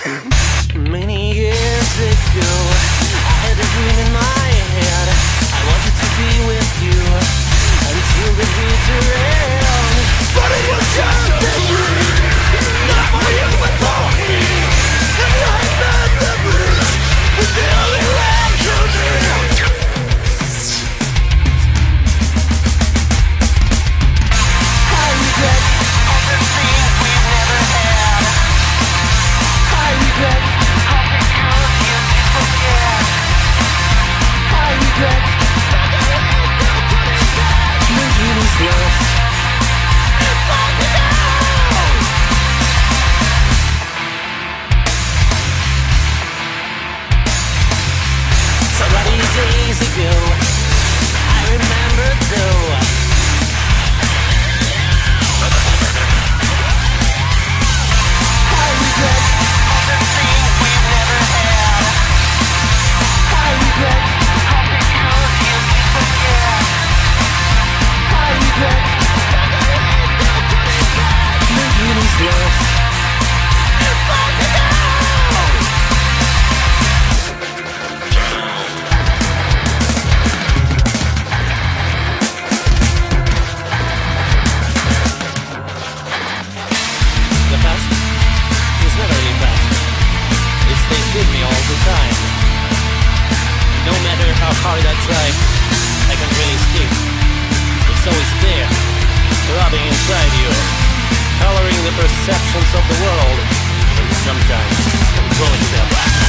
Many years ago, I had a dream in my head. I wanted to be with you until the bitter end. But it was just a dream, not for you but for me. And I met the bridge, the only way to live. I regret all the things we've never had. I regret all the girls you did forget. I regret all the ways you put it back. Making us love. It's all to know. So many days ago, I remember though. I regret all the things we've never had. I regret all the girls you did forget. I regret all the ways you put it back. Making us love. It's all to know. The past is never really past. It stays with me all the time. No matter how hard I try, I can't really escape. It's always there, throbbing inside you, coloring the perceptions of the world, and sometimes controlling them.